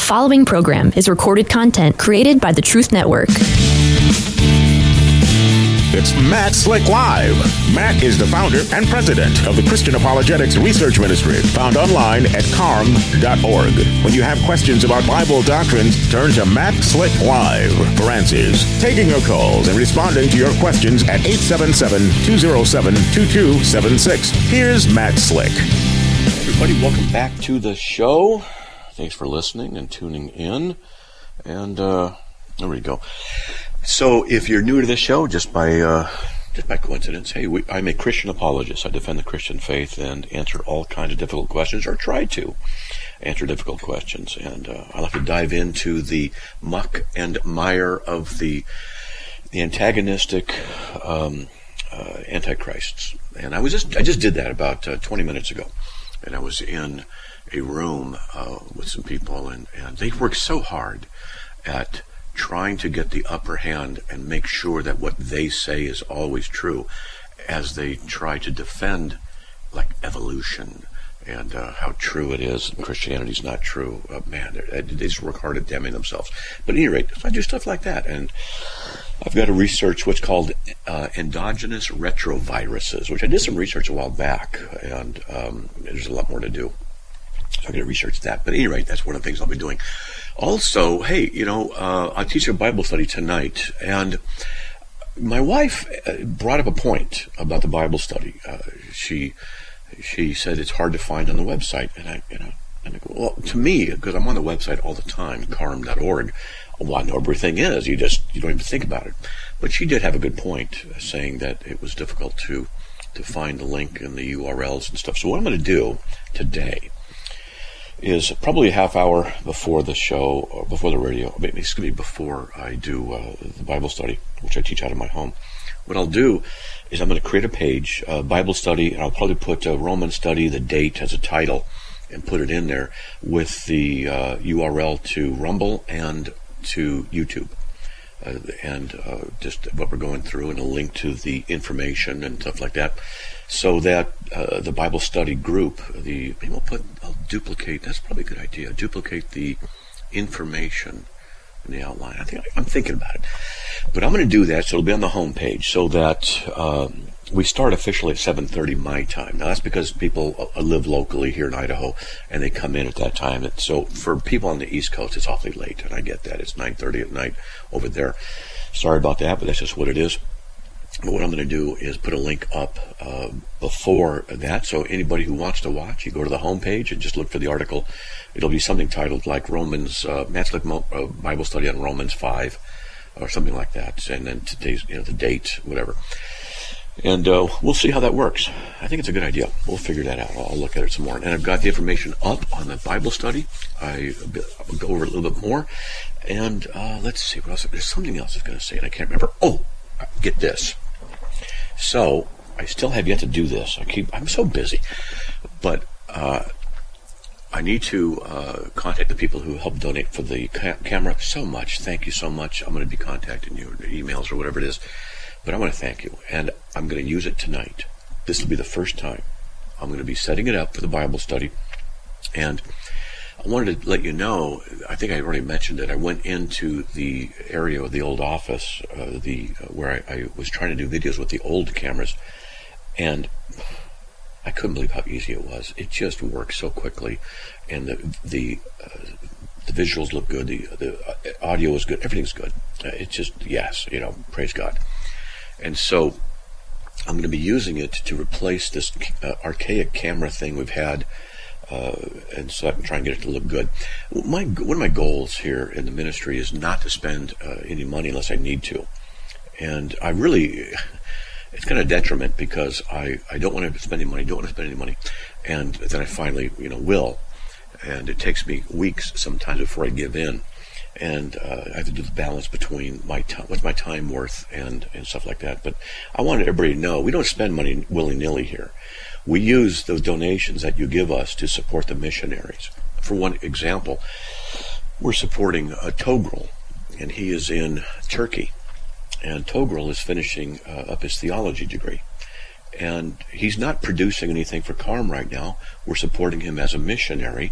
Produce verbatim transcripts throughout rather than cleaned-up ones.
following program is recorded content created by the Truth Network. It's Matt Slick Live. Matt is the founder and president of the Christian Apologetics Research Ministry, found online at carm dot org. When you have questions about Bible doctrines, turn to Matt Slick Live for answers. Taking your calls and responding to your questions at eight seven seven, two oh seven, two two seven six. Here's Matt Slick. Everybody, welcome back to the show. Thanks for listening and tuning in. And uh, there we go. So, if you're new to this show, just by uh, just by coincidence, hey, we, I'm a Christian apologist. I defend the Christian faith and answer all kinds of difficult questions, or try to answer difficult questions. And uh, I like to dive into the muck and mire of the the antagonistic um, uh, antichrists. And I was just I just did that about uh, twenty minutes ago, and I was in a room uh, with some people, and, and they work so hard at trying to get the upper hand and make sure that what they say is always true, as they try to defend like evolution and uh, how true it is and Christianity's not true. Uh, man, they, they just work hard at damning themselves. But at any rate, I do stuff like that, and I've got to research what's called uh, endogenous retroviruses, which I did some research a while back, and um, there's a lot more to do. So I'm going to research that. But at any rate, that's one of the things I'll be doing. Also, hey, you know, uh, I teach a Bible study tonight, and my wife brought up a point about the Bible study. Uh, she she said it's hard to find on the website, and I, you know, and I go, well, to me, because I'm on the website all the time, carm dot org, well, I know everything is. You just you don't even think about it. But she did have a good point, uh, saying that it was difficult to to find the link and the U R Ls and stuff. So what I'm going to do today is probably a half hour before the show, or before the radio. I mean, it's going to be before I do uh, the Bible study, which I teach out of my home. What I'll do is I'm going to create a page, uh, Bible study, and I'll probably put uh, Roman study, the date as a title, and put it in there with the uh, U R L to Rumble and to YouTube. Uh, and uh, just what we're going through, and a link to the information and stuff like that, so that uh, the Bible study group, the people put, I'll duplicate, that's probably a good idea, duplicate the information in the outline. I think I'm thinking about it. But I'm going to do that, so it'll be on the home page, so that um, we start officially at seven thirty my time. Now, that's because people uh, live locally here in Idaho, and they come in at that time. So for people on the East Coast, it's awfully late, and I get that. It's nine thirty at night over there. Sorry about that, but that's just what it is. But what I'm going to do is put a link up uh, before that, so anybody who wants to watch, you go to the home page and just look for the article. It'll be something titled like Romans, uh, Matt Slick uh, Bible Study on Romans five, or something like that, and then today's, you know, the date, whatever. And uh, we'll see how that works. I think it's a good idea. We'll figure that out. I'll look at it some more. And I've got the information up on the Bible study. I, I'll go over it a little bit more. And uh, let's see what else. There's something else I was going to say, and I can't remember. Oh, get this. So I still have yet to do this. I keep. I'm so busy, but uh, I need to uh, contact the people who helped donate for the ca- camera so much. Thank you so much. I'm going to be contacting you, or emails or whatever it is. But I want to thank you, and I'm going to use it tonight. This will be the first time. I'm going to be setting it up for the Bible study, and I wanted to let you know, I think I already mentioned it, I went into the area of the old office, uh, the uh, where I, I was trying to do videos with the old cameras, and I couldn't believe how easy it was. It just worked so quickly, and the the, uh, the visuals look good, the, the audio is good, everything's good. Uh, it's just, yes, you know, praise God. And so I'm going to be using it to replace this uh, archaic camera thing we've had, uh, and so I can try and get it to look good. My one of my goals here in the ministry is not to spend uh, any money unless I need to, and I really, it's kind of a detriment because I, I don't want to spend any money, don't want to spend any money, and then I finally, you know, will, and it takes me weeks sometimes before I give in. And uh, I have to do the balance between my time, what's my time worth, and, and stuff like that. But I wanted everybody to know we don't spend money willy-nilly here. We use those donations that you give us to support the missionaries. For one example, we're supporting uh, Togrul, and he is in Turkey. And Togrul is finishing uh, up his theology degree. And he's not producing anything for Carm right now. We're supporting him as a missionary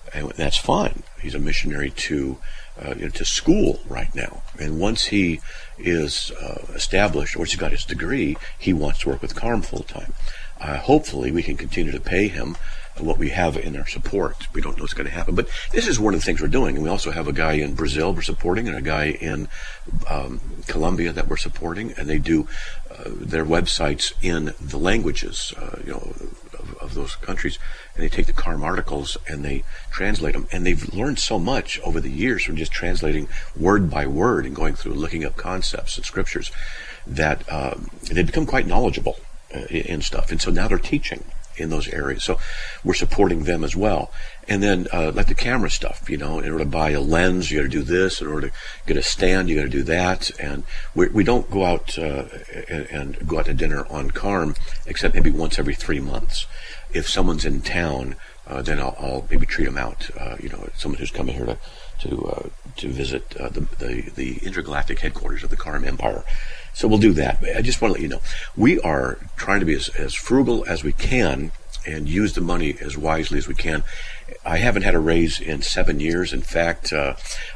and that's fine. He's a missionary to uh, you know, to school right now, and once he is uh, established, once he's got his degree, he wants to work with Carm full time. Uh, hopefully, we can continue to pay him what we have in our support. We don't know what's going to happen, but this is one of the things we're doing. And we also have a guy in Brazil we're supporting, and a guy in um, Colombia that we're supporting, and they do uh, their websites in the languages, uh, you know, of, of those countries, and they take the Carm articles and they translate them, and they've learned so much over the years from just translating word by word and going through and looking up concepts and scriptures that um, they become quite knowledgeable uh, in stuff, and so now they're teaching in those areas. So we're supporting them as well. And then uh, like the camera stuff, you know, in order to buy a lens, you got to do this. In order to get a stand, you got to do that. And we we don't go out uh, and, and go out to dinner on Carm except maybe once every three months. If someone's in town, uh, then I'll, I'll maybe treat them out. Uh, you know, someone who's coming here to to uh, to visit uh, the, the the intergalactic headquarters of the Carm Empire. So we'll do that. I just want to let you know, we are trying to be as, as frugal as we can and use the money as wisely as we can. I haven't had a raise in seven years. In fact, uh,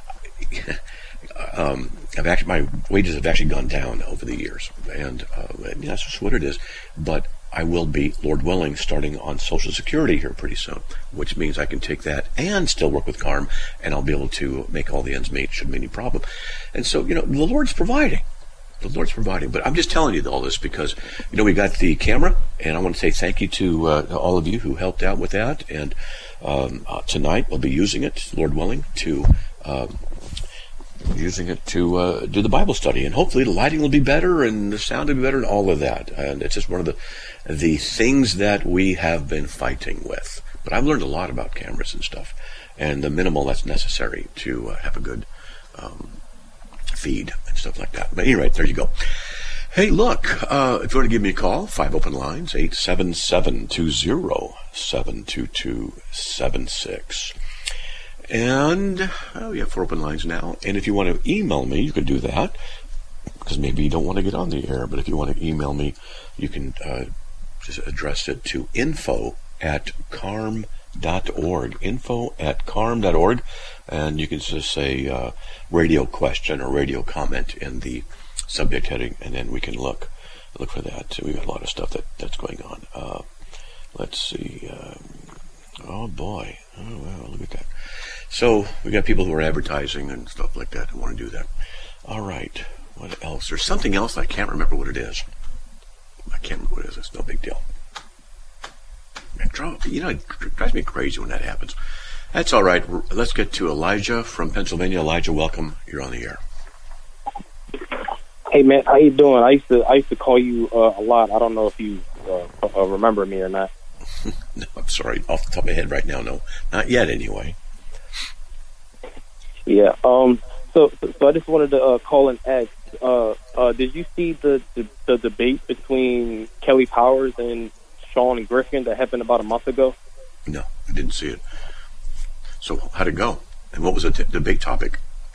um, I've actually, my wages have actually gone down over the years, and, uh, and that's just what it is. But I will be, Lord willing, starting on Social Security here pretty soon, which means I can take that and still work with Carm, and I'll be able to make all the ends meet, shouldn't be any problem. And so, you know, the Lord's providing. The Lord's providing. But I'm just telling you all this because, you know, we got the camera, and I want to say thank you to uh, all of you who helped out with that. And um, uh, tonight we'll be using it, Lord willing, to um, using it to uh, do the Bible study. And hopefully the lighting will be better and the sound will be better and all of that. And it's just one of the the things that we have been fighting with. But I've learned a lot about cameras and stuff, and the minimal that's necessary to uh, have a good um feed and stuff like that. But anyway, there you go. Hey, look, uh, if you want to give me a call, five open lines, eight seven seven, two zero, seven two two seven six. And oh, we have four open lines now. And if you want to email me, you can do that, because maybe you don't want to get on the air. But if you want to email me, you can uh, just address it to info at carm dot org, info at carm dot org, and you can just say uh, radio question or radio comment in the subject heading, and then we can look look for that. So we've got a lot of stuff that, that's going on. Uh, let's see. Um, oh, boy. Oh, wow, look at that. So we got people who are advertising and stuff like that who want to do that. All right. What else? There's something else. I can't remember what it is. I can't remember what it is. It's no big deal. You know, it drives me crazy when that happens. That's all right. Let's get to Elijah from Pennsylvania. Elijah, welcome. You're on the air. Hey, man, how you doing? I used to I used to call you uh, a lot. I don't know if you uh, uh, remember me or not. No, I'm sorry. Off the top of my head right now, no. Not yet, anyway. Yeah. Um. So, so I just wanted to uh, call and ask. Uh, uh, did you see the, the the debate between Kelly Powers and Sean Griffin that happened about a month ago? No, I didn't see it. So how'd it go? And what was the t- debate topic?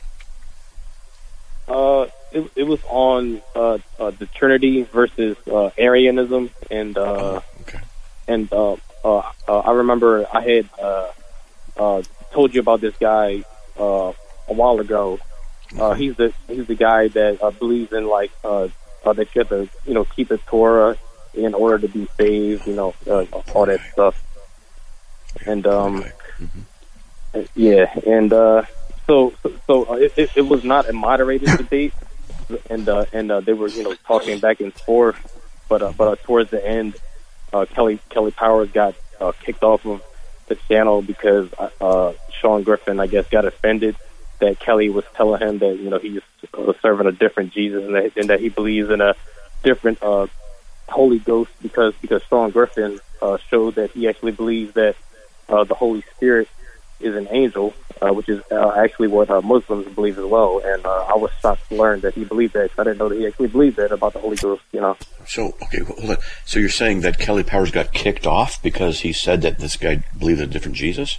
Uh, it, it was on uh, uh, the Trinity versus uh, Arianism, and uh, oh, okay. and uh, uh, uh, I remember I had uh, uh, told you about this guy uh, a while ago. Uh, mm-hmm. He's the he's the guy that uh, believes in like uh, uh, that you have to you know keep the Torah in order to be saved, you know, uh, all that stuff. And, um, mm-hmm. yeah, and, uh, so, so, so uh, it, it was not a moderated debate, and, uh, and, uh, they were, you know, talking back and forth, but, uh, but, uh, towards the end, uh, Kelly, Kelly Powers got, uh, kicked off of the channel because, uh, Sean Griffin, I guess, got offended that Kelly was telling him that, you know, he's uh, serving a different Jesus, and that, and that he believes in a different, uh, Holy Ghost, because because Sean Griffin uh, showed that he actually believes that uh, the Holy Spirit is an angel, uh, which is uh, actually what uh, Muslims believe as well. And uh, I was shocked to learn that he believed that. I didn't know that he actually believed that about the Holy Ghost. You know. So okay, hold on. So you're saying that Kelly Powers got kicked off because he said that this guy believed in a different Jesus?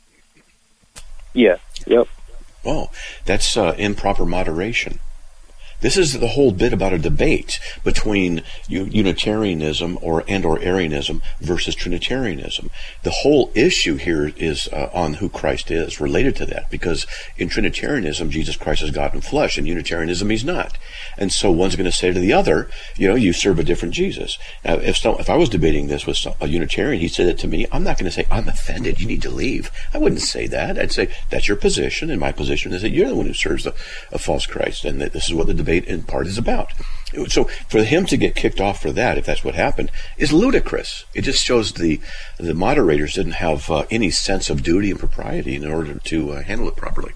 Yeah. Yep. Oh, that's uh, improper moderation. This is the whole bit about a debate between Unitarianism or and or Arianism versus Trinitarianism. The whole issue here is uh, on who Christ is, related to that, because in Trinitarianism, Jesus Christ is God in flesh. In Unitarianism, he's not. And so one's going to say to the other, you know, you serve a different Jesus. Now, if, some, if I was debating this with some, a Unitarian, he said it to me, I'm not going to say, I'm offended, you need to leave. I wouldn't say that. I'd say, that's your position, and my position is that you're the one who serves a, a false Christ, and that this is what the debate in part is about. So for him to get kicked off for that, if that's what happened, is ludicrous. It just shows the the moderators didn't have uh, any sense of duty and propriety in order to uh, handle it properly.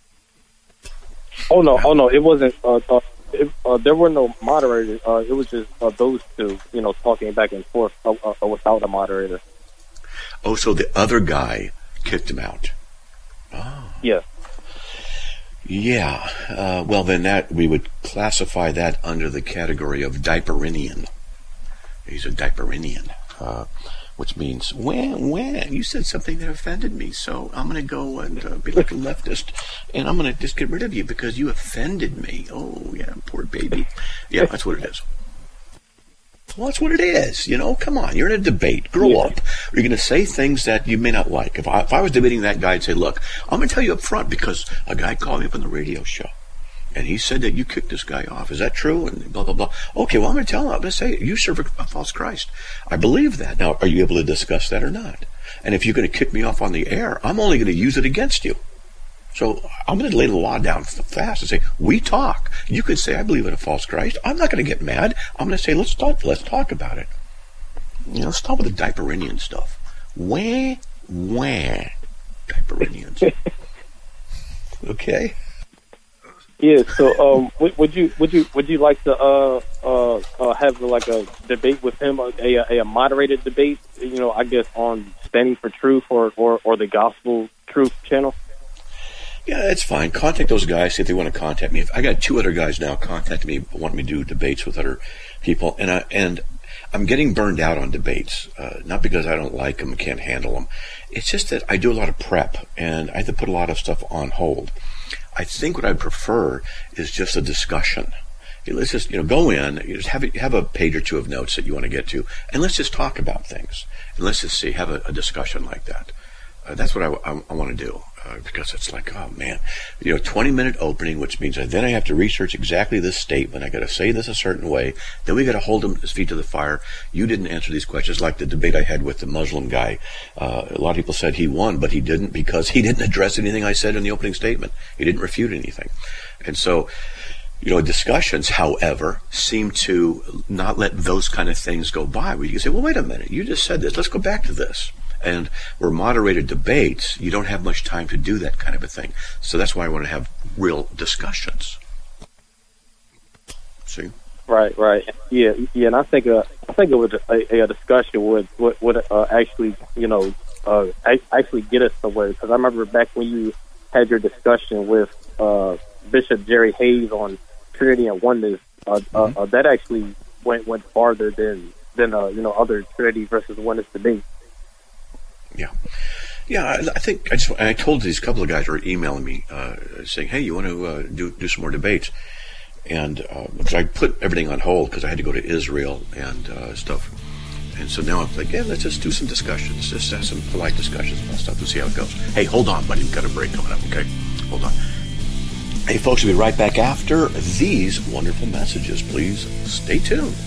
Oh no, oh no, it wasn't. Uh, uh, it, uh, there were no moderators. Uh, it was just uh, those two, you know, talking back and forth uh, uh, without a moderator. Oh, so the other guy kicked him out. Oh. Yeah. Yeah, uh, well then that, we would classify that under the category of diaperinian. He's a diaperinian, uh, which means, wah, wah, you said something that offended me, so I'm going to go and uh, be like a leftist, and I'm going to just get rid of you because you offended me. Oh, yeah, poor baby. Yeah, that's what it is. Well, that's what it is, you know. Come on, you're in a debate. Grow yeah. up. You're going to say things that you may not like. If I, if I was debating that guy, I'd say, look, I'm going to tell you up front because a guy called me up on the radio show, and he said that you kicked this guy off. Is that true? And blah, blah, blah. Okay, well, I'm going to tell him. I'm going to say, you serve a, a false Christ. I believe that. Now, are you able to discuss that or not? And if you're going to kick me off on the air, I'm only going to use it against you. So I'm going to lay the law down fast and say, we talk. You could say, I believe in a false Christ. I'm not going to get mad. I'm going to say, let's talk, let's talk about it. You know, stop with the diaperinian stuff. Wah, wah, diaperinians. Okay? Yeah, so um, would, would you would you would you like to uh, uh, uh, have like a debate with him, a, a, a moderated debate? You know, I guess on Standing for Truth or, or, or the Gospel Truth channel. Yeah, it's fine. Contact those guys, see if they want to contact me. If I got two other guys now contacting me, wanting me to do debates with other people, and I, and I'm getting burned out on debates. Uh, not because I don't like them, can't handle them. It's just that I do a lot of prep, and I have to put a lot of stuff on hold. I think what I prefer is just a discussion. Let's just, you know, go in, you just have a, have a page or two of notes that you want to get to, and let's just talk about things. And let's just see, have a, a discussion like that. Uh, that's what I, I, I want to do, uh, because it's like, oh man, you know, twenty minute opening, which means that then I have to research exactly this statement. I got to say this a certain way. Then we got to hold him his feet to the fire. You didn't answer these questions, like the debate I had with the Muslim guy. Uh, a lot of people said he won, but he didn't because he didn't address anything I said in the opening statement. He didn't refute anything. And so, you know, discussions, however, seem to not let those kind of things go by, where you can say, well, wait a minute, you just said this. Let's go back to this. And where moderated debates, you don't have much time to do that kind of a thing. So that's why I want to have real discussions. See? Right, right. Yeah, yeah. And I think, uh, I think it would a, a discussion would would, would uh, actually, you know, uh, actually get us somewhere. Because I remember back when you had your discussion with uh, Bishop Jerry Hayes on Trinity and Oneness, uh, mm-hmm. uh, that actually went went farther than than uh, you know, other Trinity versus Oneness debates. Yeah, yeah. I, I think I just I told these couple of guys who were emailing me uh, saying, "Hey, you want to uh, do do some more debates?" And uh, so I put everything on hold because I had to go to Israel and uh, stuff. And so now I'm like, "Yeah, let's just do some discussions. Just have some polite discussions about stuff and see how it goes." Hey, hold on, buddy. We've got a break coming up. Okay, hold on. Hey, folks, we'll be right back after these wonderful messages. Please stay tuned.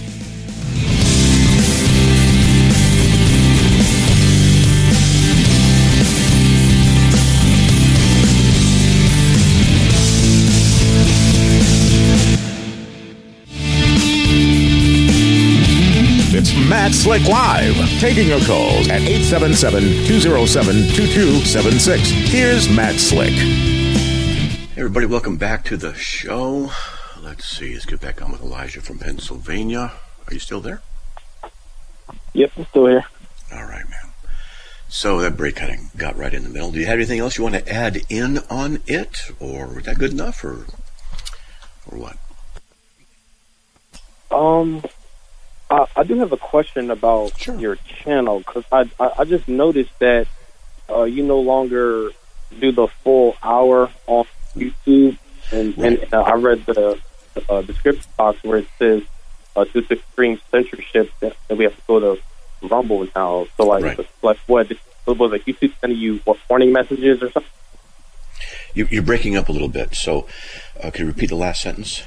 Matt Slick Live, taking your calls at eight seven seven, two oh seven, two two seven six. Here's Matt Slick. Hey everybody, welcome back to the show. Let's see, let's get back on with Elijah from Pennsylvania. Are you still there? Yep, I'm still here. All right, man. So that break kind of got right in the middle. Do you have anything else you want to add in on it? Or is that good enough, or or what? Um... Uh, I do have a question about sure. your channel, because I, I I just noticed that uh, you no longer do the full hour on YouTube, and, right. and uh, I read the uh, description box where it says uh, due to extreme censorship that, that we have to go to Rumble now. So like, right. like what was like YouTube sending you what, warning messages or something? You, you're breaking up a little bit. So, uh, can you repeat the last sentence?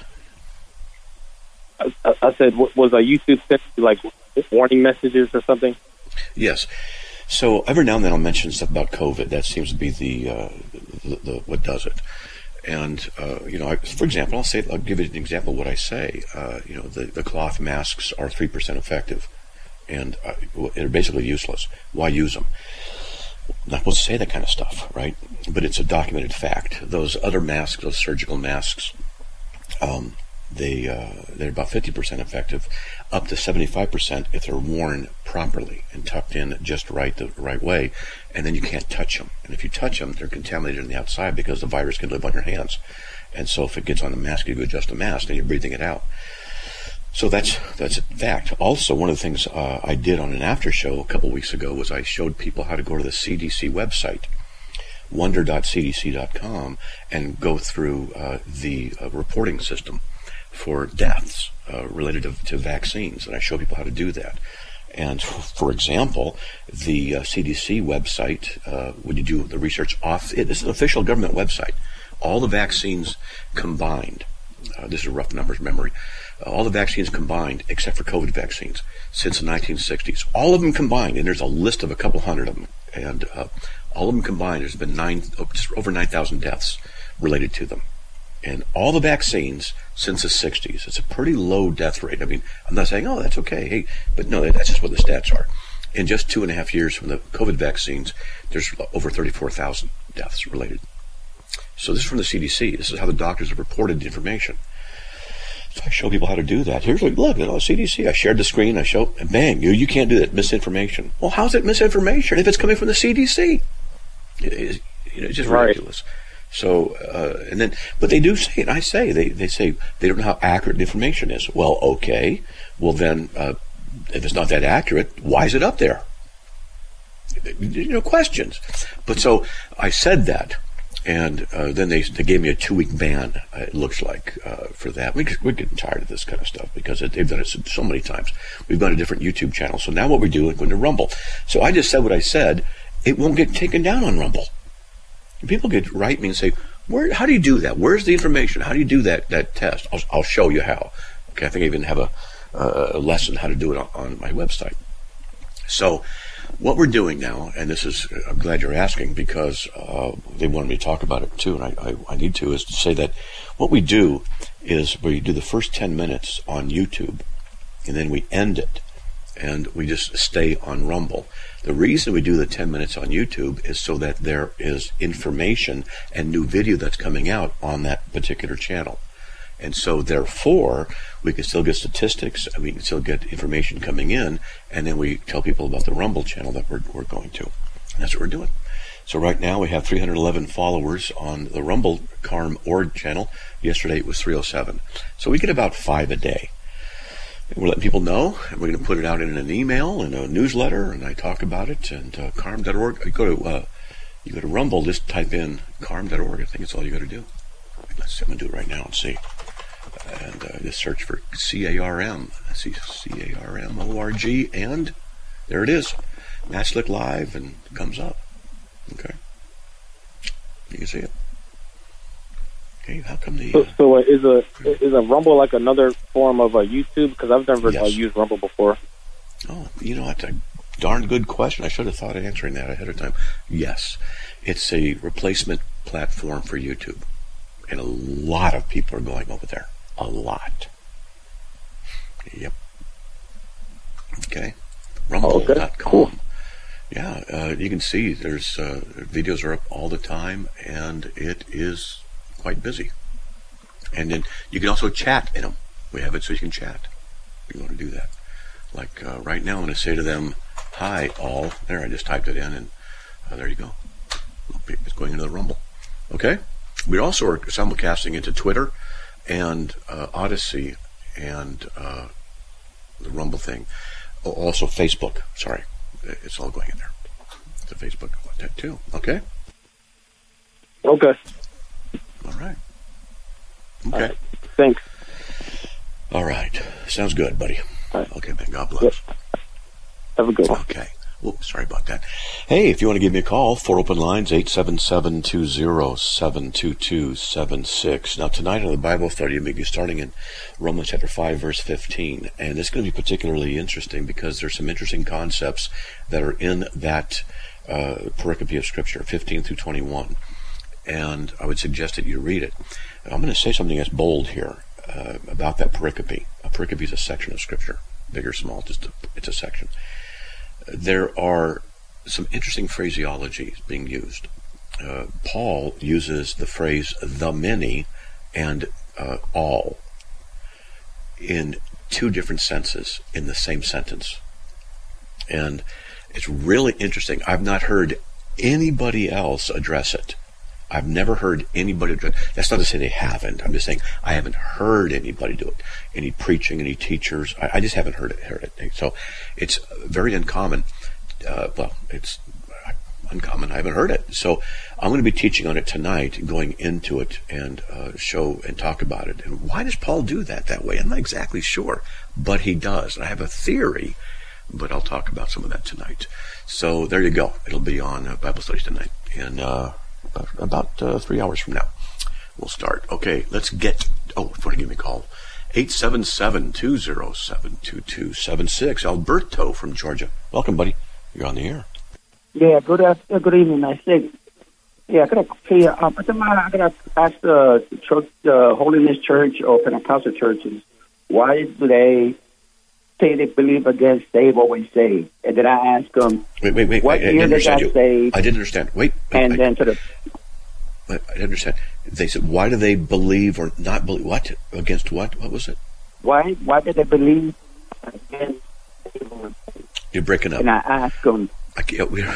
I, I said, was a YouTube sending you like warning messages or something? Yes. So every now and then I'll mention stuff about COVID. That seems to be the, uh, the, the what does it. And, uh, you know, I, for example, I'll say, I'll give you an example of what I say. Uh, you know, the, the cloth masks are three percent effective, and uh, they're basically useless. Why use them? I'm not supposed to say that kind of stuff, right? But it's a documented fact. Those other masks, those surgical masks, um, they, uh, they're about fifty percent effective, up to seventy-five percent if they're worn properly and tucked in just right, the right way, and then you can't touch them. And if you touch them, they're contaminated on the outside because the virus can live on your hands. And so if it gets on the mask, you go adjust the mask, and you're breathing it out. So that's that's a fact. Also, one of the things uh, I did on an after show a couple weeks ago was I showed people how to go to the C D C website, wonder dot c d c dot com, and go through uh, the uh, reporting system for deaths uh, related to, to vaccines, and I show people how to do that. And f- for example, the uh, C D C website, uh, when you do the research off, it, this is an official government website. All the vaccines combined, uh, this is rough numbers memory, uh, all the vaccines combined, except for COVID vaccines, since the nineteen sixties, all of them combined, and there's a list of a couple hundred of them, and uh, all of them combined, there's been nine, oh, just over nine thousand deaths related to them. And all the vaccines since the sixties, it's a pretty low death rate. I mean, I'm not saying, oh, that's okay. Hey, but no, that's just what the stats are. In just two and a half years from the COVID vaccines, there's over thirty-four thousand deaths related. So this is from the C D C. This is how the doctors have reported the information. So I show people how to do that. Here's like, look, you know, C D C. I shared the screen. I show, and bang, you you can't do that. Misinformation. Well, how's it misinformation if it's coming from the C D C? It, it, you know, it's just right. ridiculous. So, uh, and then, but they do say, and I say, they, they say they don't know how accurate the information is. Well, okay. Well, then, uh, if it's not that accurate, why is it up there? You know, questions. But so I said that, and uh, then they they gave me a two-week ban, uh, it looks like, uh, for that. We, we're getting tired of this kind of stuff because it, they've done it so, so many times. We've got a different YouTube channel. So now what we do is going to Rumble. So I just said what I said. It won't get taken down on Rumble. People get write me and say, "Where? How do you do that? Where's the information? How do you do that that test?" I'll, I'll show you how. Okay, I think I even have a, a lesson how to do it on, on my website. So, what we're doing now, and this is, I'm glad you're asking because uh, they wanted me to talk about it too, and I, I, I need to, is to say that what we do is we do the first ten minutes on YouTube, and then we end it, and we just stay on Rumble. The reason we do the ten minutes on YouTube is so that there is information and new video that's coming out on that particular channel. And so therefore, we can still get statistics, and we can still get information coming in, and then we tell people about the Rumble channel that we're, we're going to. And that's what we're doing. So right now we have three hundred eleven followers on the Rumble Carm Org channel. Yesterday it was three oh seven. So we get about five a day. We're letting people know, and we're going to put it out in an email and a newsletter, and I talk about it. And uh, carm dot org. You go to uh, you go to Rumble, just type in carm dot org. I think it's all you got to do. Let's see, I'm going to do it right now and see. And uh, just search for C A R M. See C A R M O R G, and there it is. Matt Slick Live, and it comes up. Okay, you can see it. Okay, how come the... So, uh, so uh, is a is a Rumble like another form of a YouTube? Because I've never yes. uh, used Rumble before. Oh, you know, that's a darn good question. I should have thought of answering that ahead of time. Yes, it's a replacement platform for YouTube. And a lot of people are going over there. A lot. Yep. Okay. Rumble dot com. Okay, cool. Yeah, uh, you can see there's uh, videos are up all the time, and it is quite busy. And then you can also chat in them. We have it so you can chat if you want to do that. Like uh, right now, I'm going to say to them, "Hi, all." There, I just typed it in, and uh, there you go. It's going into the Rumble. Okay? We also are simulcasting into Twitter and uh, Odyssey and uh, the Rumble thing. Oh, also Facebook. Sorry. It's all going in there. The Facebook too. Okay? Okay. All right. Okay. All right. Thanks. All right. Sounds good, buddy. Right. Okay, man. God bless. Yep. Have a good one. Okay. Oops, sorry about that. Hey, if you want to give me a call, four open lines, eight seven seven, two zero seven, two two seven six. Now, tonight on the Bible study, we'll be starting in Romans chapter five, verse fifteen. And it's going to be particularly interesting because there's some interesting concepts that are in that uh, pericope of Scripture, fifteen through twenty-one. And I would suggest that you read it. And I'm going to say something that's bold here uh, about that pericope. A pericope is a section of Scripture, big or small, just a, it's a section. There are some interesting phraseology being used. Uh, Paul uses the phrase the many and uh, all in two different senses in the same sentence. And it's really interesting. I've not heard anybody else address it. I've never heard anybody address it. That's not to say they haven't. I'm just saying I haven't heard anybody do it. Any preaching, any teachers. I, I just haven't heard it, heard it. So it's very uncommon. Uh, well, it's uncommon. I haven't heard it. So I'm going to be teaching on it tonight, going into it and uh, show and talk about it. And why does Paul do that that way? I'm not exactly sure, but he does. And I have a theory, but I'll talk about some of that tonight. So there you go. It'll be on uh, Bible Studies tonight. And uh, about uh, three hours from now, we'll start. Okay, let's get, oh, if you want to give me a call, eight seven seven, two zero seven, two two seven six. Alberto from Georgia. Welcome, buddy. You're on the air. Yeah, good afternoon, good evening, I think. Yeah, I gotta say, um, I gotta ask the church, the Holiness Church or Pentecostal churches, why do they say they believe against save, always save? And then I ask them, wait, wait, wait, what wait, year they got you. saved? I didn't understand. Wait. wait and I, then sort of. I didn't understand. They said, why do they believe or not believe? What? Against what? What was it? Why Why do they believe against save, always save? You're breaking up. And I ask them. I can't, we,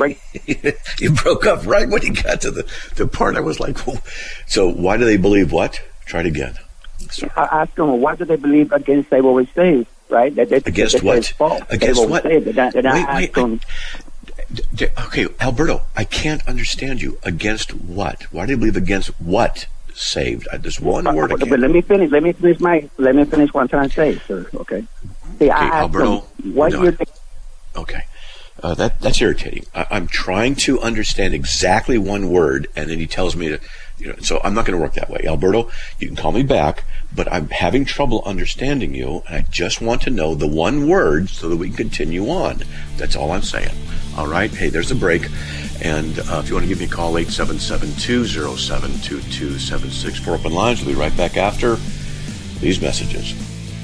you broke up right when you got to the, the part I was like, whoa. So why do they believe what? Try it again. Sorry. I ask them, why do they believe against save, always save? Right? That, that, against that, what? False. Against what? Save. And I, and wait, I wait, ask them, I, d- okay, Alberto, I can't understand you. Against what? Why do they believe against what? Saved. I, there's one but, word I but, can't. but let me finish. Let me finish my. Let me finish what I'm trying to say, sir. Okay. See, okay, I asked Alberto. them, what No, year? okay. Uh, that that's irritating. I, I'm trying to understand exactly one word, and then he tells me to, you know. So I'm not going to work that way, Alberto. You can call me back, but I'm having trouble understanding you, and I just want to know the one word so that we can continue on. That's all I'm saying. All right. Hey, there's a break, and uh, if you want to give me a call, eight seven seven, two zero seven, two two seven six. Four open lines. We'll be right back after these messages.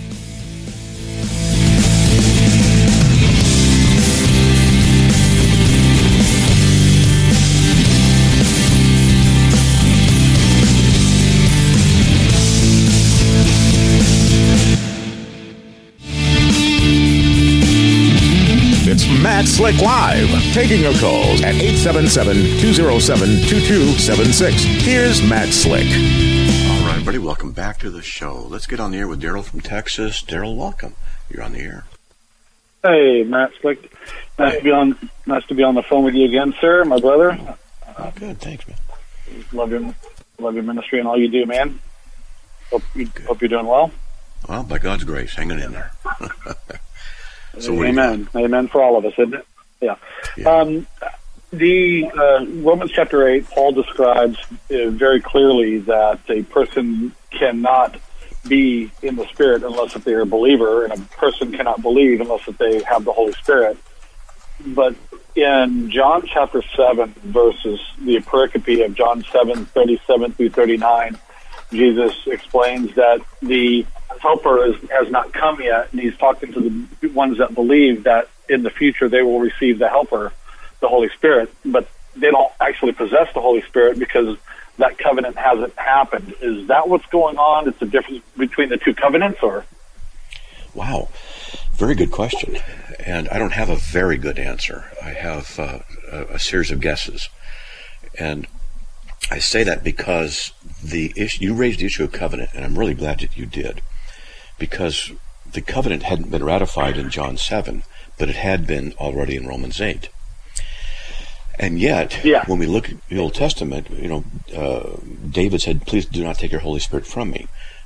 Matt Slick Live, taking your calls at eight seven seven, two zero seven, two two seven six. Here's Matt Slick. All right, everybody, welcome back to the show. Let's get on the air with Daryl from Texas. Daryl, welcome. You're on the air. Hey, Matt Slick. Nice to be on. Nice to be on the phone with you again, sir, my brother. Oh, good, thanks, man. Love your love your ministry and all you do, man. Hope you Good. hope you're doing well. Well, by God's grace, hanging in there. So Amen. Amen for all of us, isn't it? Yeah. Yeah. Um, the uh, Romans chapter eight, Paul describes uh, very clearly that a person cannot be in the Spirit unless if they are a believer, and a person cannot believe unless if they have the Holy Spirit. But in John chapter seven, verses the pericope of John seven, thirty-seven through thirty-nine, Jesus explains that the Helper is, has not come yet, and he's talking to the ones that believe that in the future they will receive the Helper, the Holy Spirit, but they don't actually possess the Holy Spirit because that covenant hasn't happened. Is that what's going on? It's a difference between the two covenants, or? Wow. Very good question. And I don't have a very good answer. I have uh, a, a series of guesses. And I say that because the issue, you raised the issue of covenant, and I'm really glad that you did, because the covenant hadn't been ratified in John seven, but it had been already in Romans eight. And yet, yeah. when we look at the Old Testament, you know, uh, David said, "Please do not take your Holy Spirit from me."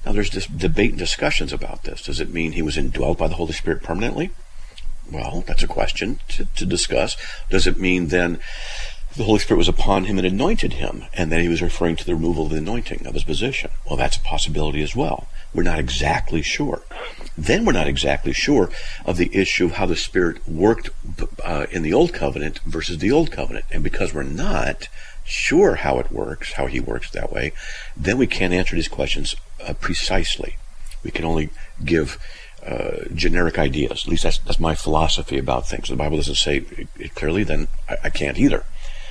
Now, there's this debate and discussions about this. Does it mean he was indwelt by the Holy Spirit permanently? Well, that's a question to, to discuss. Does it mean then the Holy Spirit was upon him and anointed him, and that he was referring to the removal of the anointing of his position? Well, that's a possibility as well. We're not exactly sure. Then we're not exactly sure of the issue of how the Spirit worked uh, in the Old Covenant versus the Old Covenant. And because we're not sure how it works, how he works that way, then we can't answer these questions uh, precisely. We can only give uh, generic ideas. At least that's, that's my philosophy about things. The Bible doesn't say it, it clearly, then I, I can't either.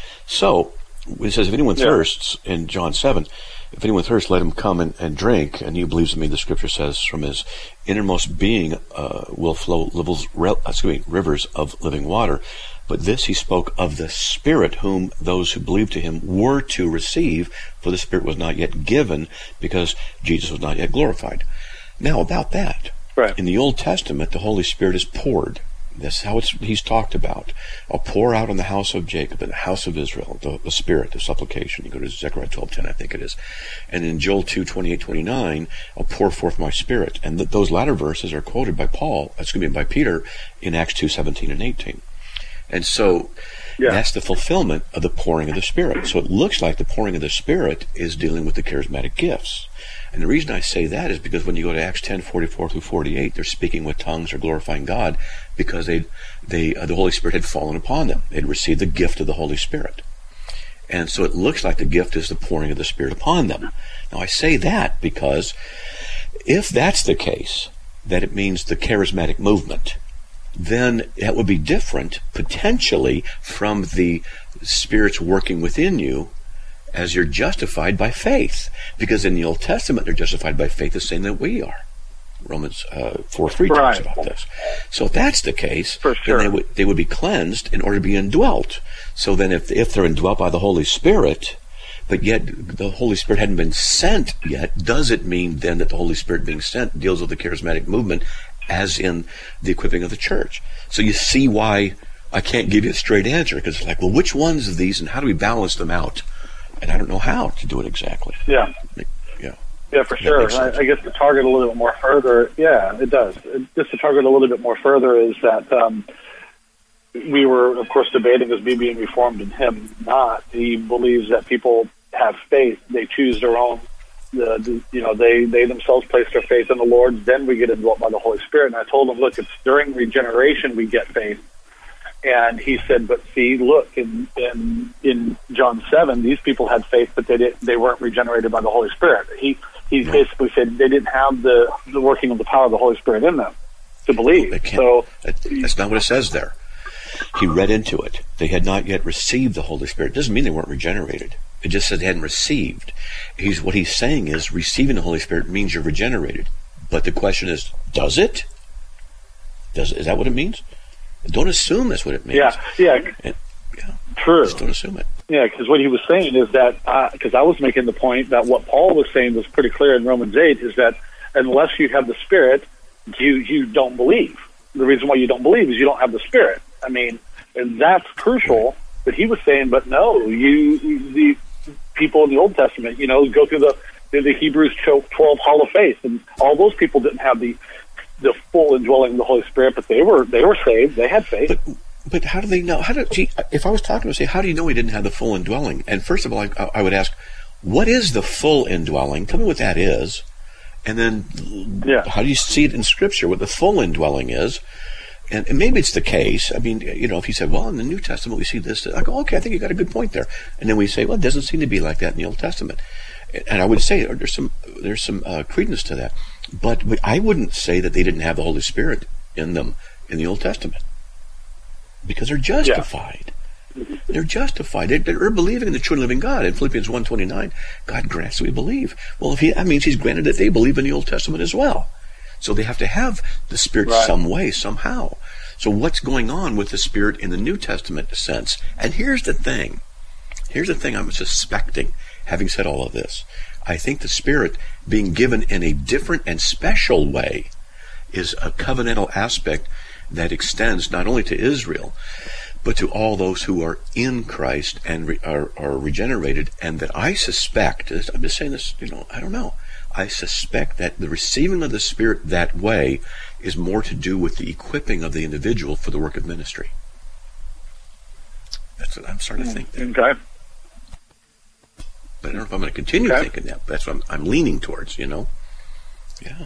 So, it says, if anyone yeah. thirsts, in John seven, if anyone thirsts, let him come and, and drink. And he who believes in me, the Scripture says, from his innermost being uh, will flow rivers, excuse me, rivers of living water. But this he spoke of the Spirit, whom those who believed to him were to receive, for the Spirit was not yet given, because Jesus was not yet glorified. Now, about that, right. in the Old Testament, the Holy Spirit is poured. That's how it's, he's talked about. I'll pour out on the house of Jacob and the house of Israel, the, the Spirit, the supplication. You go to Zechariah twelve ten, I think it is. And in Joel two twenty-eight twenty-nine, I'll pour forth my Spirit. And th- those latter verses are quoted by Paul, excuse me, by Peter, in Acts two seventeen and eighteen. And so yeah. that's the fulfillment of the pouring of the Spirit. So it looks like the pouring of the Spirit is dealing with the charismatic gifts. And the reason I say that is because when you go to Acts ten forty-four through forty-eight, they're speaking with tongues or glorifying God because they, they, uh, the Holy Spirit had fallen upon them. They'd received the gift of the Holy Spirit. And so it looks like the gift is the pouring of the Spirit upon them. Now I say that because if that's the case, that it means the charismatic movement, then that would be different potentially from the Spirit's working within you as you're justified by faith. Because in the Old Testament, they're justified by faith the same that we are. Romans uh, four three right. talks about this. So if that's the case, For sure. then they would, they would be cleansed in order to be indwelt. So then if, if they're indwelt by the Holy Spirit, but yet the Holy Spirit hadn't been sent yet, does it mean then that the Holy Spirit being sent deals with the charismatic movement as in the equipping of the church? So you see why I can't give you a straight answer, because it's like, well, which ones of these and how do we balance them out? And I don't know how to do it exactly. Yeah. Yeah. Yeah, for sure. I, I guess to target a little bit more further, yeah, it does. Just to target a little bit more further is that um, we were, of course, debating as me being reformed and him not. He believes that people have faith. They choose their own, the, the, you know, they, they themselves place their faith in the Lord. Then we get indwelt by the Holy Spirit. And I told him, look, it's during regeneration we get faith. And he said, but see, look, in, in in John seven, these people had faith, but they didn't, they weren't regenerated by the Holy Spirit. He he right. basically said they didn't have the, the working of the power of the Holy Spirit in them to believe. So that's not what it says there. He read into it. They had not yet received the Holy Spirit. It doesn't mean they weren't regenerated. It just said they hadn't received. He's what he's saying is receiving the Holy Spirit means you're regenerated. But the question is, does it? Does is that what it means? Don't assume that's what it means. Yeah, yeah, and, yeah. True. Just don't assume it. Yeah, because what he was saying is that, because uh, I was making the point that what Paul was saying was pretty clear in Romans eight, is that unless you have the Spirit, you you don't believe. The reason why you don't believe is you don't have the Spirit. I mean, and that's crucial. But he was saying, but no, you the people in the Old Testament, you know, go through the the Hebrews twelve Hall of Faith, and all those people didn't have the the full indwelling of the Holy Spirit, but they were they were saved. They had faith. But, but how do they know? How do gee, if I was talking to him, say, how do you know he didn't have the full indwelling? And first of all, I, I would ask, what is the full indwelling? Tell me what that is. And then, yeah. how do you see it in Scripture? What the full indwelling is? And, and maybe it's the case. I mean, you know, if he said, well, in the New Testament we see this, I go, okay, I think you got a good point there. And then we say, well, it doesn't seem to be like that in the Old Testament. And I would say there's some there's some uh, credence to that. But I wouldn't say that they didn't have the Holy Spirit in them in the Old Testament, because they're justified. Yeah. They're justified. They're, they're believing in the true and living God. In Philippians one twenty-nine, God grants that we believe. Well, if he, that means he's granted that they believe in the Old Testament as well. So they have to have the Spirit right. some way, somehow. So what's going on with the Spirit in the New Testament sense? And here's the thing. Here's the thing I'm suspecting, having said all of this. I think the Spirit being given in a different and special way is a covenantal aspect that extends not only to Israel, but to all those who are in Christ and re- are, are regenerated. And that I suspect, I'm just saying this, you know, I don't know, I suspect that the receiving of the Spirit that way is more to do with the equipping of the individual for the work of ministry. That's what I'm starting to think there. Okay. But I don't know if I'm going to continue okay. thinking that. That's what I'm, I'm leaning towards, you know? Yeah.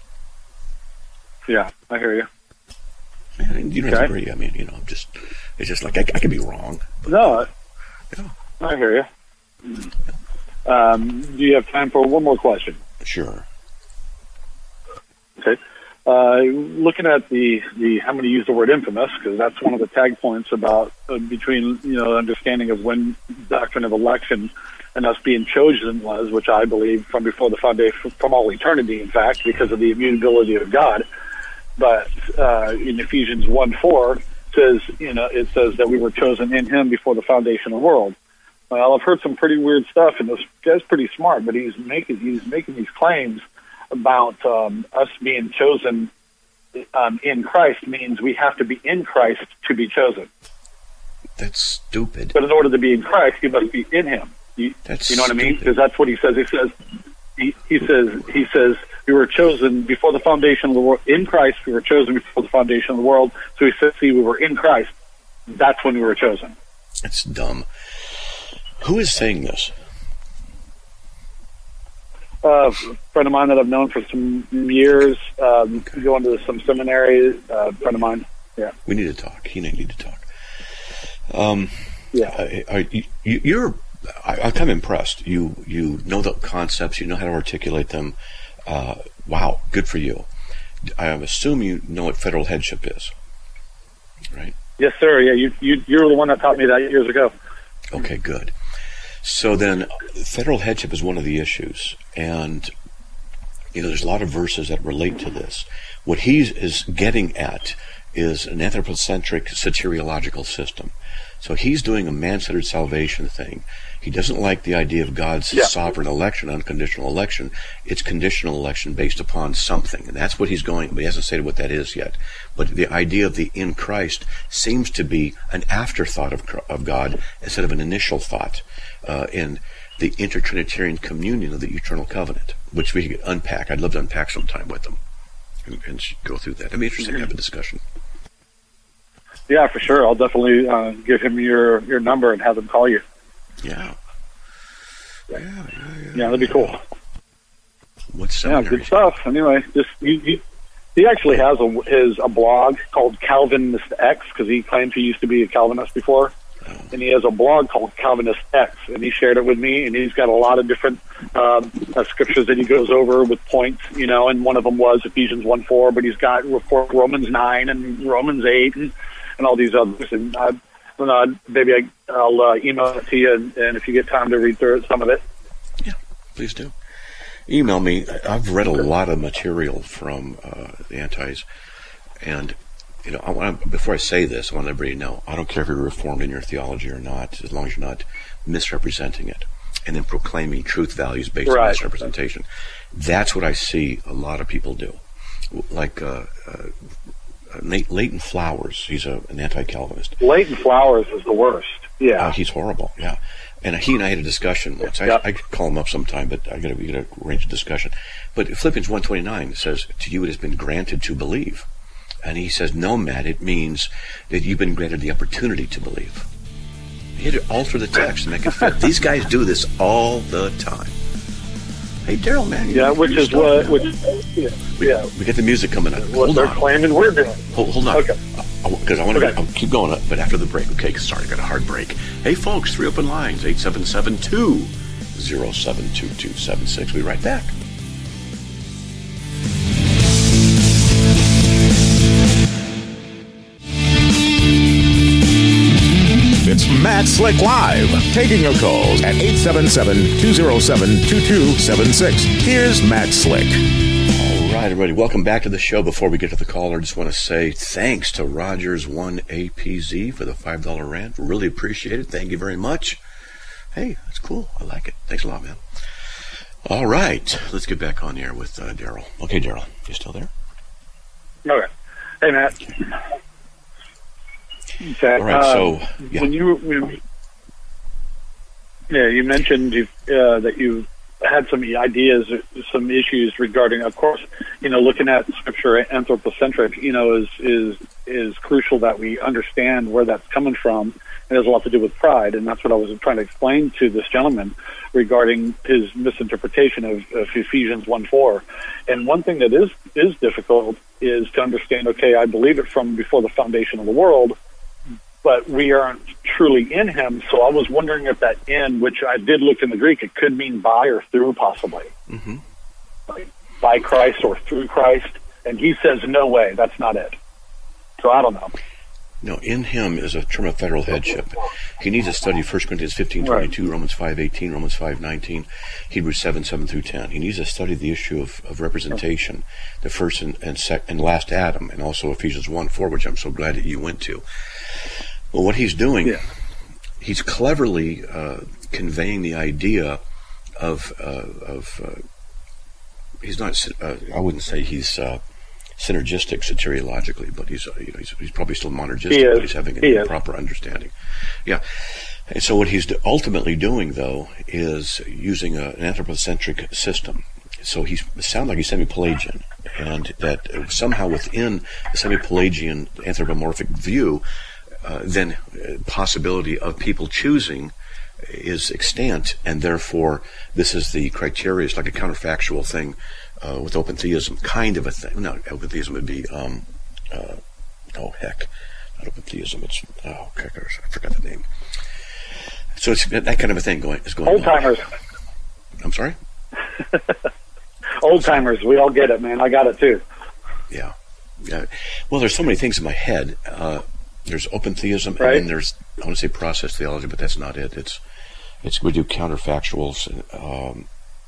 Yeah, I hear you. Yeah, you don't okay. have to agree. I mean, you know, I'm just, it's just like, I, I could be wrong. But, no, yeah. I hear you. Um, do you have time for one more question? Sure. Okay. Uh, looking at the, the, I'm going to use the word infamous because that's one of the tag points about uh, between, you know, understanding of when doctrine of election and us being chosen was, which I believe from before the foundation, from all eternity, in fact, because of the immutability of God. But uh, in Ephesians one four says, you know, it says that we were chosen in Him before the foundation of the world. Well, I've heard some pretty weird stuff, and this guy's pretty smart, but he's making he's making these claims about um, us being chosen um, in Christ means we have to be in Christ to be chosen. That's stupid. But in order to be in Christ, you must be in Him. You, that's you know what stupid. I mean? Because that's what he says. He says he, he says he says we were chosen before the foundation of the world. In Christ, we were chosen before the foundation of the world. So he says, see, we were in Christ. That's when we were chosen. That's dumb. Who is saying this? Uh, a friend of mine that I've known for some years, um, Okay. going to some seminaries, uh, a friend of mine. Yeah. We need to talk. He and I need to talk. Um, Yeah. uh, you, you're, I, I'm kind of impressed. You, you know the concepts, you know how to articulate them. Uh, wow, good for you. I assume you know what federal headship is, right? Yes, sir. Yeah, you, you, you're the one that taught me that years ago. Okay, good. So then, federal headship is one of the issues, and you know, there's a lot of verses that relate to this. What he is getting at is an anthropocentric soteriological system. So he's doing a man-centered salvation thing. He doesn't like the idea of God's yeah. sovereign election, unconditional election. It's conditional election based upon something, and that's what he's going. But he hasn't stated what that is yet. But the idea of the in Christ seems to be an afterthought of of God instead of an initial thought uh, in the intertrinitarian communion of the eternal covenant, which we could unpack. I'd love to unpack sometime with them and, and go through that. It'd be interesting to have a discussion. Yeah, for sure. I'll definitely uh, give him your, your number and have him call you. Yeah. Yeah, yeah, yeah. Yeah, that'd be cool. What Yeah, seminary? good stuff. Anyway, just he, he, he actually has a his a blog called Calvinist X because he claimed he used to be a Calvinist before, Oh. and he has a blog called Calvinist X, and he shared it with me, and he's got a lot of different um, uh, scriptures that he goes over with points, you know, and one of them was Ephesians one four, but he's got Romans nine and Romans eight and, and all these others, and I, uh, maybe I, I'll uh, email it to you, and, and if you get time to read through it, some of it. Yeah, please do. Email me. I've read a lot of material from uh, the Antis, and you know, I want before I say this, I want everybody to know I don't care if you're reformed in your theology or not, as long as you're not misrepresenting it and then proclaiming truth values based right. on misrepresentation. That's what I see a lot of people do. Like uh, uh, Leighton Flowers, he's a, an anti-Calvinist. Leighton Flowers is the worst. Yeah, uh, he's horrible. Yeah. And he and I had a discussion once. I, yep. I could call him up sometime, but I got to arrange a discussion. But Philippians one twenty-nine says, "To you it has been granted to believe," and he says, "No, Matt, it means that you've been granted the opportunity to believe." He had to alter the text to make it fit. These guys do this all the time. Hey, Daryl, man. Yeah, which is what, which, yeah, we, yeah. we get the music coming up. What Hold they're on. claiming we're doing. Hold, hold on. Okay. Because I, I want to Okay. I'll keep going, but after the break. Okay, sorry, I got a hard break. Hey, folks, three open lines, eight seven seven, two oh seven, two two seven six. We'll be right back. It's Matt Slick Live, taking your calls at eight seven seven, two oh seven, two two seven six. Here's Matt Slick. All right, everybody, welcome back to the show. Before we get to the caller, I just want to say thanks to Rogers one A P Z for the five dollar rant. Really appreciate it. Thank you very much. Hey, that's cool. I like it. Thanks a lot, man. All right, let's get back on the air with uh, Daryl. Okay, Daryl, you still there? Okay. Hey, Matt. Okay. All right, so, Um, yeah. when you, when, yeah, you mentioned you, uh, that you had some ideas, some issues regarding, of course, you know, looking at scripture anthropocentric, you know, is is is crucial that we understand where that's coming from. It has a lot to do with pride, and that's what I was trying to explain to this gentleman regarding his misinterpretation of, of Ephesians one four. And one thing that is is difficult is to understand, okay, I believe it from before the foundation of the world, but we aren't truly in him. So I was wondering if that in, which I did look in the Greek, it could mean by or through, possibly. Mm-hmm. Like by Christ or through Christ. And he says, no way, that's not it. So I don't know. No, in him is a term of federal headship. He needs to study First Corinthians fifteen twenty-two, right. Romans five eighteen, Romans five nineteen, Hebrews seven seven through ten. He needs to study the issue of, of representation, the first and and, sec, and last Adam, and also Ephesians one four, which I'm so glad that you went to. Well, what he's doing, yeah. he's cleverly uh, conveying the idea of uh, of. Uh, he's not. Uh, I wouldn't say he's. Uh, synergistic soteriologically, but he's, uh, you know, he's he's probably still monergistic, he but he's having a he proper is. understanding. Yeah. And so what he's do- ultimately doing, though, is using a, an anthropocentric system. So he sounds like he's semi-Pelagian, and that somehow within the semi-Pelagian anthropomorphic view, uh, then possibility of people choosing is extant, and therefore this is the criteria. It's like a counterfactual thing. Uh, with open theism, kind of a thing. No, open theism would be, um, uh, oh heck, not open theism. It's oh heck, I forgot the name. So it's that kind of a thing going is going. Old timers. I'm sorry. Old timers, we all get it, man. I got it too. Yeah, yeah. Well, there's so many things in my head. Uh, there's open theism, right. and then there's I want to say process theology, but that's not it. It's it's we do counterfactuals. Um,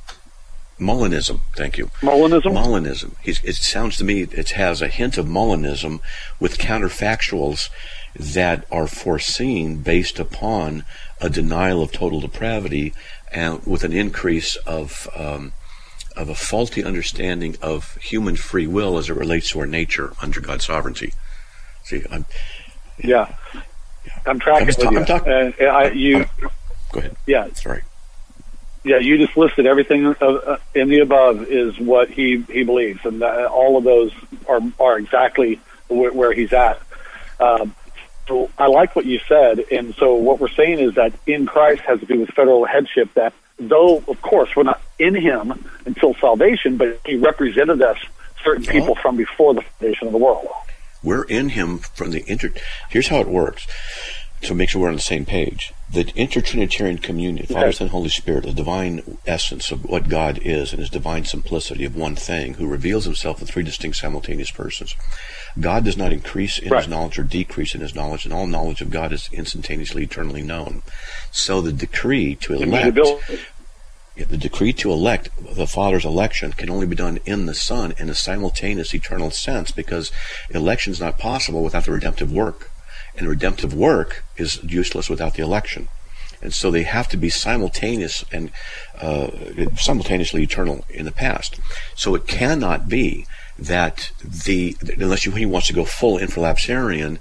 Molinism, thank you. Molinism? Molinism. He's, it sounds to me it has a hint of Molinism with counterfactuals that are foreseen based upon a denial of total depravity and with an increase of um, of a faulty understanding of human free will as it relates to our nature under God's sovereignty. See, I'm yeah, yeah. I'm tracking I'm ta- with you. I'm talk- uh, I, you I'm, go ahead. Yeah, sorry. Yeah, you just listed everything uh, in the above is what he, he believes, and that all of those are are exactly wh- where he's at. Um, so I like what you said, and so what we're saying is that in Christ has to do with federal headship, that though, of course, we're not in him until salvation, but he represented us, certain oh. people, from before the foundation of the world. We're in him from the inter... Here's how it works. So make sure we're on the same page. The intertrinitarian communion, Father, Son, Holy Spirit, the divine essence of what God is and his divine simplicity of one thing, who reveals himself in three distinct simultaneous persons. God does not increase in right. his knowledge or decrease in his knowledge, and all knowledge of God is instantaneously, eternally known. So the decree to elect... Yeah, the decree to elect, the Father's election, can only be done in the Son in a simultaneous eternal sense, because election is not possible without the redemptive work. And redemptive work is useless without the election. And so they have to be simultaneous and uh, simultaneously eternal in the past. So it cannot be that the, unless you, he wants to go full infralapsarian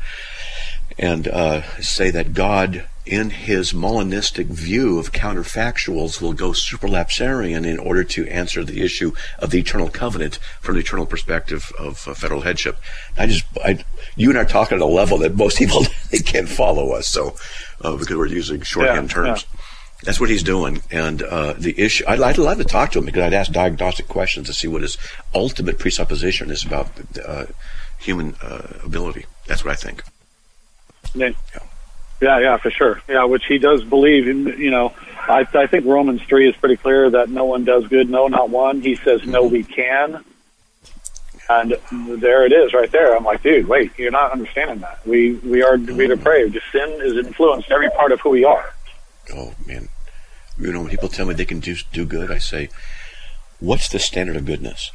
and uh, say that God, in his Molinistic view of counterfactuals, will go supralapsarian in order to answer the issue of the eternal covenant from the eternal perspective of uh, federal headship. I just, I, you and I are talking at a level that most people they can't follow us. So, uh, because we're using shorthand yeah, terms, yeah. That's what he's doing. And uh, the issue, I'd, I'd love to talk to him because I'd ask diagnostic questions to see what his ultimate presupposition is about uh, human uh, ability. That's what I think. Yeah. yeah. Yeah, yeah, for sure. Yeah, which he does believe in, you know, I, I think Romans three is pretty clear that no one does good, no, not one. He says, no, we can. And there it is right there. I'm like, dude, wait, you're not understanding that. We we are to be depraved. Sin is influenced every part of who we are. Oh, man. You know, when people tell me they can do, do good, I say, what's the standard of goodness?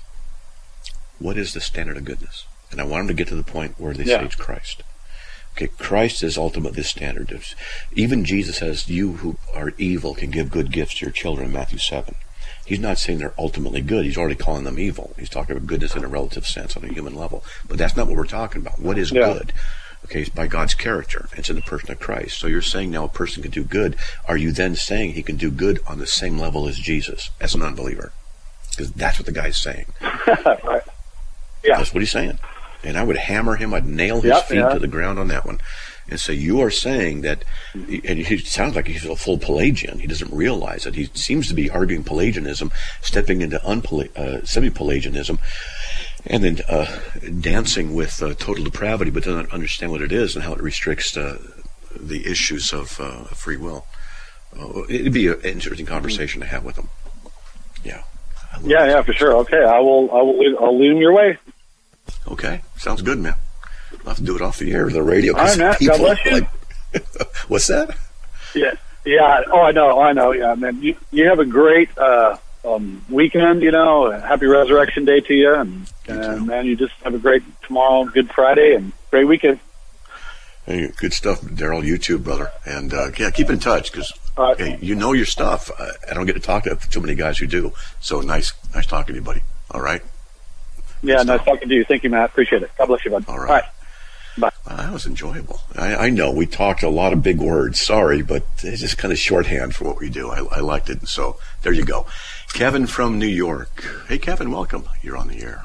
What is the standard of goodness? And I want them to get to the point where they yeah. say it's Christ. Okay, Christ is ultimately the standard. Even Jesus says, you who are evil can give good gifts to your children in Matthew seven. He's not saying they're ultimately good. He's already calling them evil. He's talking about goodness in a relative sense on a human level. But that's not what we're talking about. What is yeah. good? Okay, it's by God's character. It's in the person of Christ. So you're saying now a person can do good. Are you then saying he can do good on the same level as Jesus, as an unbeliever? Because that's what the guy's saying. Right. Yeah. That's what he's saying. And I would hammer him, I'd nail his Yep, feet yeah. to the ground on that one. And so you are saying that, and he sounds like he's a full Pelagian. He doesn't realize it. He seems to be arguing Pelagianism, stepping into unpela- uh, semi-Pelagianism, and then uh, dancing with uh, total depravity, but doesn't understand what it is and how it restricts uh, the issues of uh, free will. Uh, it'd be an interesting conversation to have with him. Yeah. Yeah, yeah, for sure. Okay, I will. I will. Lead, I'll lead him your way. Okay, sounds good, man. I'll have to do it off the air or the radio. All right, Matt. God bless you. Like, what's that? Yeah, yeah. Oh, I know. I know. Yeah, man. You you have a great uh, um, weekend. You know, happy Resurrection Day to you, and, and man, you just have a great tomorrow, Good Friday, and great weekend. Hey, good stuff, Daryl. You too, brother. And uh, yeah, keep in touch because right. hey, you know your stuff. I, I don't get to talk to too many guys who do. So nice, nice talking to you, buddy. All right. Yeah, nice talking to you. Thank you, Matt. Appreciate it. God bless you, bud. All right. All right. Bye. Well, that was enjoyable. I, I know we talked a lot of big words. Sorry, but it's just kind of shorthand for what we do. I, I liked it. And so there you go. Kevin from New York. Hey, Kevin, welcome. You're on the air.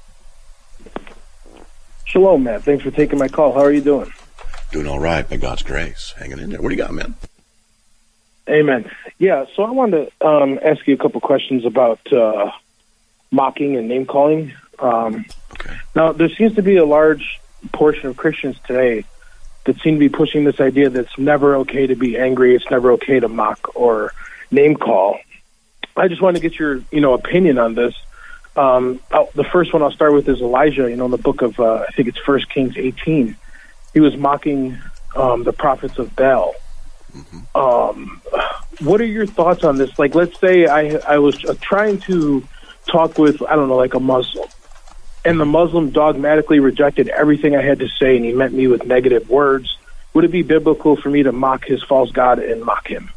Shalom, Matt. Thanks for taking my call. How are you doing? Doing all right, by God's grace. Hanging in there. What do you got, man? Amen. Yeah, so I wanted to um, ask you a couple questions about uh, mocking and name-calling. Um, okay. Now, there seems to be a large portion of Christians today that seem to be pushing this idea that it's never okay to be angry, it's never okay to mock or name-call. I just want to get your, you know, opinion on this. Um, I'll, the first one I'll start with is Elijah, you know, in the book of, uh, I think it's First Kings eighteen. He was mocking um, the prophets of Baal. Mm-hmm. Um, what are your thoughts on this? Like, let's say I I was trying to talk with, I don't know, like a Muslim, and the Muslim dogmatically rejected everything I had to say, and he met me with negative words. Would it be biblical for me to mock his false god and mock him?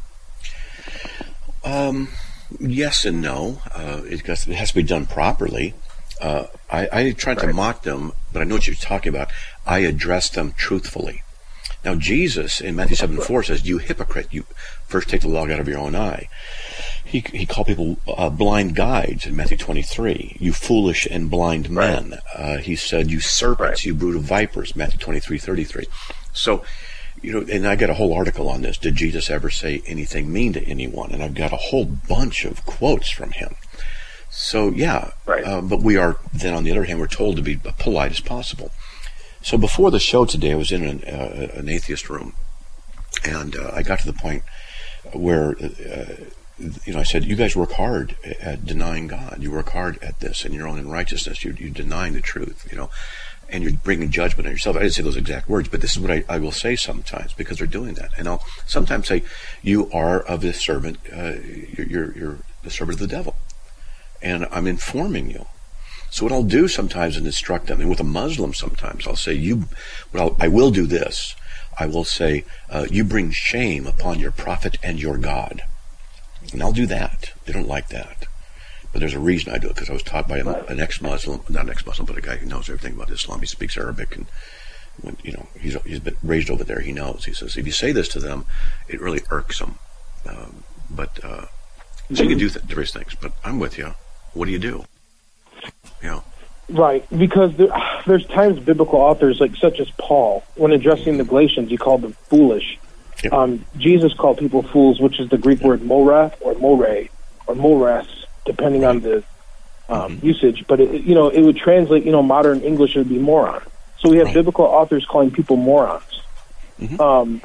Um, yes and no. Uh, it, it has to be done properly. Uh, I, I try to right. mock them, but I know what you're talking about. I address them truthfully. Now, Jesus in Matthew seven four says, "You hypocrite! You first take the log out of your own eye." He he called people uh, blind guides in Matthew twenty-three. You foolish and blind men. Right. Uh, he said, "You serpents, right. you brood of vipers." Matthew twenty-three thirty-three. So, you know, and I got a whole article on this. Did Jesus ever say anything mean to anyone? And I've got a whole bunch of quotes from him. So, yeah, right. uh, but we are, then on the other hand, we're told to be as polite as possible. So before the show today, I was in an, uh, an atheist room, and uh, I got to the point where, uh, you know, I said, you guys work hard at denying God. You work hard at this in your own unrighteousness. You're, you're denying the truth, you know, and you're bringing judgment on yourself. I didn't say those exact words, but this is what I, I will say sometimes because they're doing that. And I'll sometimes say, you are of the servant, uh, you're, you're, you're the servant of the devil. And I'm informing you. So what I'll do sometimes is instruct them. And with a Muslim sometimes I'll say, you, what I'll, I will do this. I will say, uh, you bring shame upon your prophet and your God. And I'll do that. They don't like that. But there's a reason I do it, because I was taught by a, an ex-Muslim, not an ex-Muslim, but a guy who knows everything about Islam. He speaks Arabic, and when, you know, he's, he's been raised over there. He knows. He says, if you say this to them, it really irks them. Um, but, uh, so you can do th- various things. But I'm with you. What do you do? Yeah. Right, because there, there's times biblical authors, like such as Paul, when addressing the Galatians, he called them foolish. Yep. Um, Jesus called people fools, which is the Greek word mora or more or moras, depending on the um, mm-hmm. usage. But it, you know, it would translate. You know, modern English would be moron. So we have right. biblical authors calling people morons, mm-hmm. um,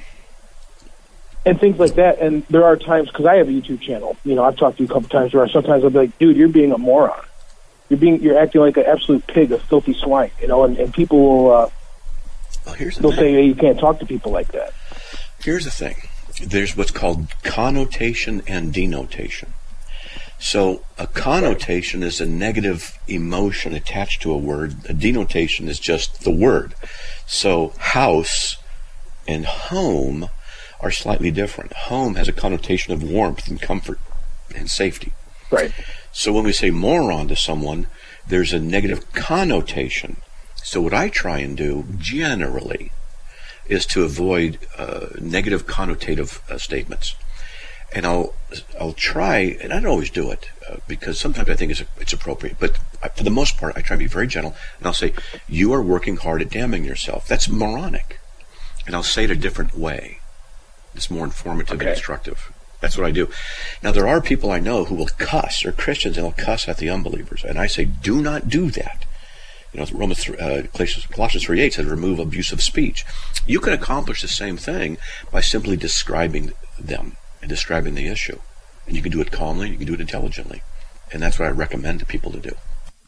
and things like that. And there are times, because I have a YouTube channel. You know, I've talked to you a couple times where sometimes I'll be like, "Dude, you're being a moron. You're being, you're acting like an absolute pig, a filthy swine." You know, and, and people will. Uh, well, here's the they'll thing. say, hey, "You can't talk to people like that." Here's the thing. There's what's called connotation and denotation. So a connotation is a negative emotion attached to a word. A denotation is just the word. So house and home are slightly different. Home has a connotation of warmth and comfort and safety. Right. So when we say moron to someone, there's a negative connotation. So what I try and do generally is to avoid uh, negative connotative uh, statements. And I'll I'll try, and I don't always do it, uh, because sometimes I think it's, it's appropriate, but for the most part, I try to be very gentle, and I'll say, you are working hard at damning yourself. That's moronic. And I'll say it a different way. It's more informative Okay. and instructive. That's what I do. Now, there are people I know who will cuss, or Christians, and they'll cuss at the unbelievers. And I say, do not do that. You know, Romans, uh, Colossians three eight says, remove abusive speech. You can accomplish the same thing by simply describing them and describing the issue. And you can do it calmly, you can do it intelligently. And that's what I recommend to people to do.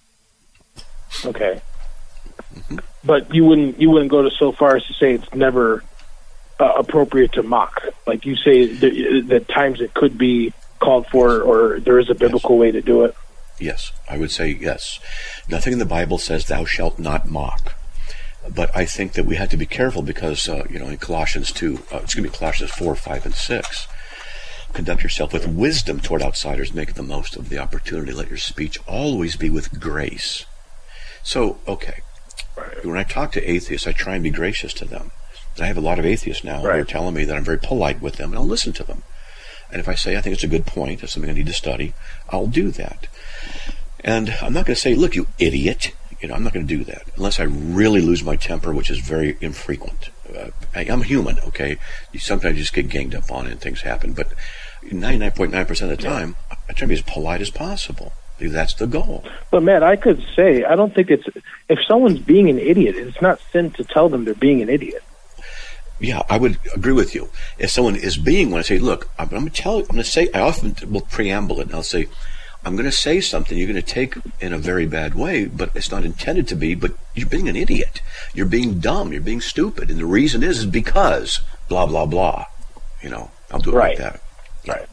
Okay. Mm-hmm. But you wouldn't you wouldn't go to so far as to say it's never uh, appropriate to mock. Like you say that, that times it could be called for, or there is a biblical yes. way to do it. Yes, I would say yes. Nothing in the Bible says thou shalt not mock. But I think that we have to be careful because, uh, you know, in Colossians two, uh, it's going to be Colossians four, five, and six, conduct yourself with wisdom toward outsiders, make the most of the opportunity. Let your speech always be with grace. So, okay, when I talk to atheists, I try and be gracious to them. And I have a lot of atheists now right. who are telling me that I'm very polite with them, and I'll listen to them. And if I say I think it's a good point, it's something I need to study, I'll do that. And I'm not going to say, look, you idiot. You know, I'm not going to do that unless I really lose my temper, which is very infrequent. Uh, I, I'm human, okay? You sometimes just get ganged up on it and things happen. But ninety-nine point nine percent of the time, I try to be as polite as possible. That's the goal. But, Matt, I could say, I don't think it's, if someone's being an idiot, it's not sin to tell them they're being an idiot. Yeah, I would agree with you. If someone is being one, I say, look, I'm, I'm going to tell, I'm going to say, I often will preamble it, and I'll say, I'm going to say something you're going to take in a very bad way, but it's not intended to be, but you're being an idiot. You're being dumb. You're being stupid. And the reason is, is because blah, blah, blah. You know, I'll do it right. like that. Right.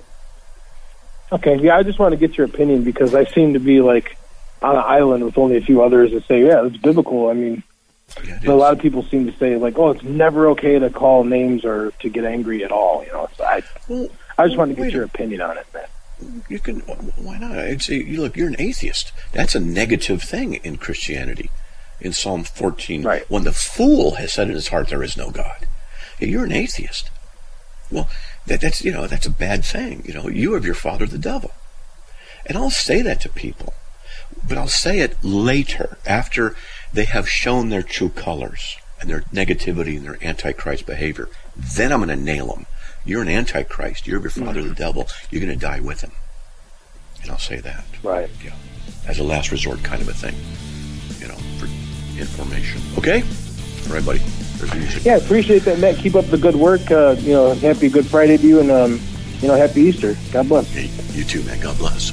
Okay, yeah, I just want to get your opinion because I seem to be like on an island with only a few others that say, yeah, it's biblical. I mean, Yeah, a lot of people seem to say, like, oh, it's never okay to call names or to get angry at all. You know, so I, well, I just wanted to wait get your a- opinion on it, man. You can, why not? I'd say, you look, you're an atheist. That's a negative thing in Christianity. In Psalm fourteen, Right. when the fool has said in his heart, there is no God. Yeah, you're an atheist. Well, that, that's, you know, that's a bad thing. You know, you have your father, the devil. And I'll say that to people, but I'll say it later, after they have shown their true colors and their negativity and their antichrist behavior. Then I'm going to nail them. You're an antichrist. You're your father, the devil. You're going to die with him. And I'll say that. Right. Yeah. As a last resort kind of a thing. You know, for information. Okay? All right, buddy. There's the music. Yeah, appreciate that, Matt. Keep up the good work. Uh, you know, happy Good Friday to you, and um, you know, happy Easter. God bless. Hey, you too, man. God bless.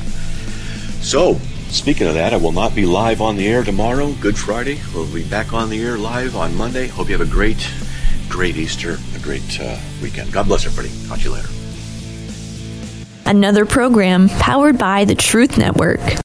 So, speaking of that, I will not be live on the air tomorrow. Good Friday. We'll be back on the air live on Monday. Hope you have a great, great Easter, a great uh, weekend. God bless everybody. Talk to you later. Another program powered by the Truth Network.